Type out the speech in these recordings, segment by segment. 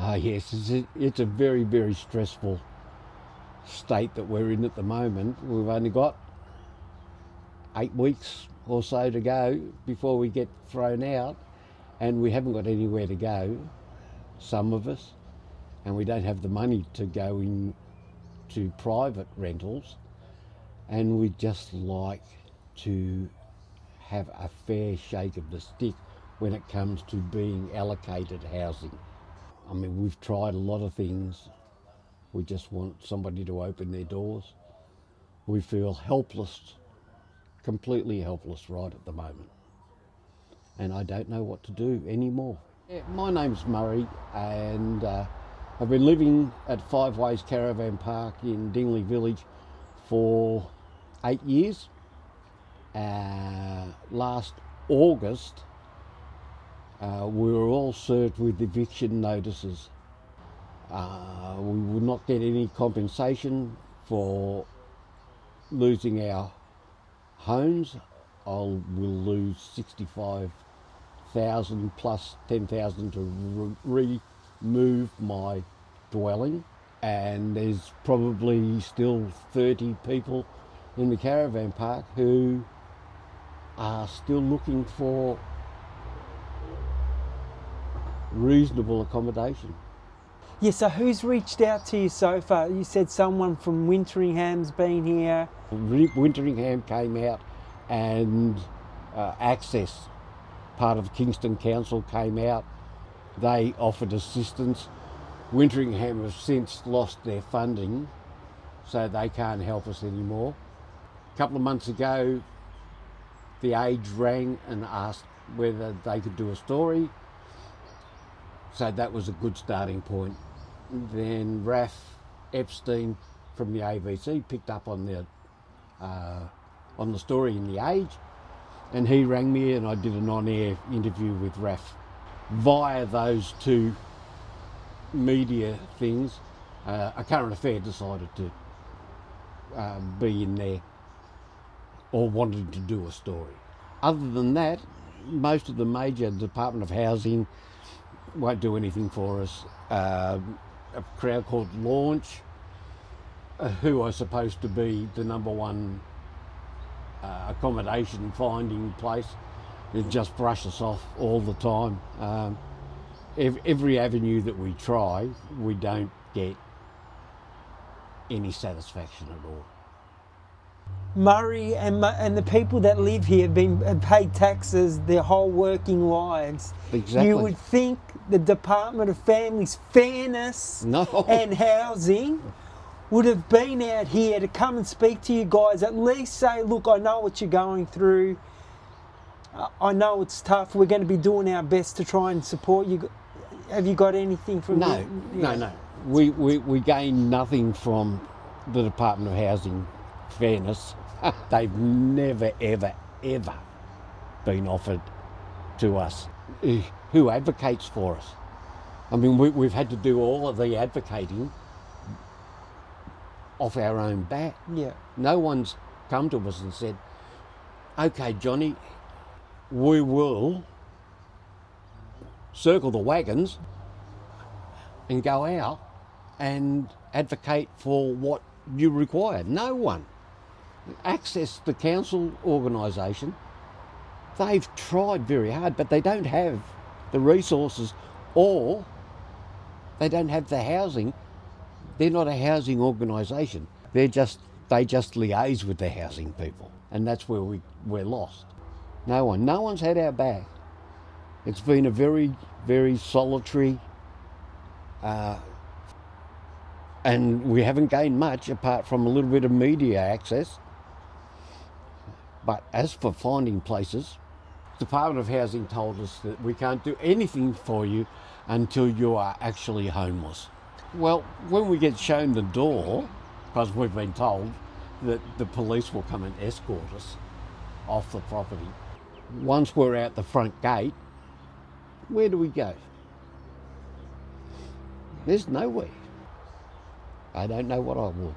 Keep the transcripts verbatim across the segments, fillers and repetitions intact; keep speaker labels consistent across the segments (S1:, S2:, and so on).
S1: Ah, yes, it's a, it's a very, very stressful state that we're in at the moment. We've only got eight weeks or so to go before we get thrown out, and we haven't got anywhere to go, some of us, and we don't have the money to go in to private rentals, and we just like to have a fair shake of the stick when it comes to being allocated housing. I mean, we've tried a lot of things. We just want somebody to open their doors. We feel helpless, completely helpless right at the moment. And I don't know what to do anymore. Yeah, my name's Murray, and uh, I've been living at Five Ways Caravan Park in Dingley Village for eight years. Uh, last August, uh, we were all served with eviction notices. Uh, we would not get any compensation for losing our homes. I'll will lose sixty-five thousand plus ten thousand to re- remove my dwelling, and there's probably still thirty people in the caravan park who are still looking for reasonable accommodation.
S2: Yeah, so who's reached out to you so far? You said someone from Winteringham's been here.
S1: Winteringham came out, and uh, Access, part of Kingston Council, came out. They offered assistance. Winteringham have since lost their funding, so they can't help us anymore. A couple of months ago, The Age rang and asked whether they could do a story, so that was a good starting point. Then Raph Epstein from the A B C picked up on the uh, on the story in The Age, and he rang me, and I did an on-air interview with Raph. Via those two media things, uh, A Current Affair decided to uh, be in there, or wanted to do a story. Other than that, most of the major Department of Housing won't do anything for us. Uh, a crowd called Launch, uh, who are supposed to be the number one uh, accommodation finding place, they just brush us off all the time. Um, every, every avenue that we try, we don't get any satisfaction at all.
S2: Murray and and the people that live here have been have paid taxes their whole working lives.
S1: Exactly.
S2: You would think the Department of Families, Fairness
S1: No.
S2: and Housing would have been out here to come and speak to you guys, at least say, look, I know what you're going through. I know it's tough. We're going to be doing our best to try and support you. Have you got anything from
S1: No,
S2: you?
S1: no,
S2: Yeah.
S1: no. We, we, we gain nothing from the Department of Housing, Fairness. They've never, ever, ever been offered to us. Who advocates for us? I mean, we, we've had to do all of the advocating off our own back.
S2: Yeah.
S1: No one's come to us and said, okay, Johnny, we will circle the wagons and go out and advocate for what you require. No one. Access, the council organisation, they've tried very hard, but they don't have the resources, or they don't have the housing. They're not a housing organisation. They're just, they just liaise with the housing people, and that's where we, we're lost. No one, no one's had our back. It's been a very, very solitary, uh, and we haven't gained much apart from a little bit of media access. But as for finding places, the Department of Housing told us that we can't do anything for you until you are actually homeless. Well, when we get shown the door, because we've been told that the police will come and escort us off the property, once we're out the front gate, where do we go? There's nowhere. I don't know what I will.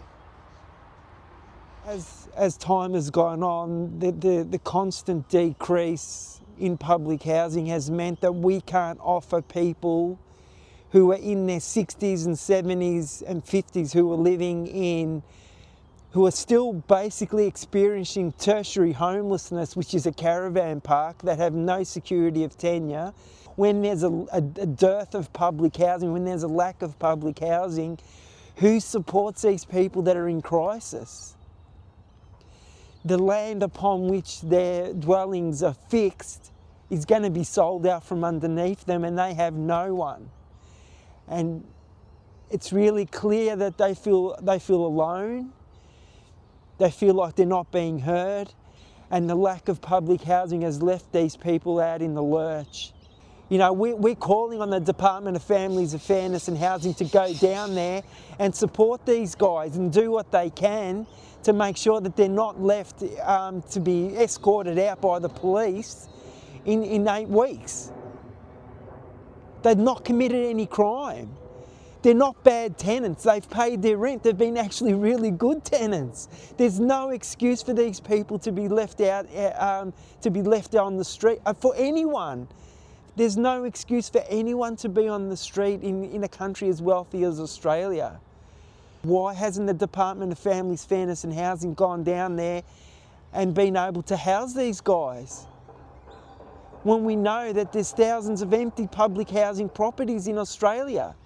S2: As as time has gone on, the, the, the constant decrease in public housing has meant that we can't offer people who were in their sixties and seventies and fifties who were living in, who are still basically experiencing tertiary homelessness, which is a caravan park, that have no security of tenure. When there's a, a, a dearth of public housing, when there's a lack of public housing, who supports these people that are in crisis? The land upon which their dwellings are fixed is going to be sold out from underneath them, and they have no one. And it's really clear that they feel they feel alone. They feel like they're not being heard, and the lack of public housing has left these people out in the lurch. You know, we're, we're calling on the Department of Families and Fairness and Housing to go down there and support these guys and do what they can to make sure that they're not left um, to be escorted out by the police in, in eight weeks. They've not committed any crime. They're not bad tenants. They've paid their rent. They've been actually really good tenants. There's no excuse for these people to be left out, um, to be left on the street. Uh, for anyone, there's no excuse for anyone to be on the street in, in a country as wealthy as Australia. Why hasn't the Department of Families, Fairness and Housing gone down there and been able to house these guys? When we know that there's thousands of empty public housing properties in Australia.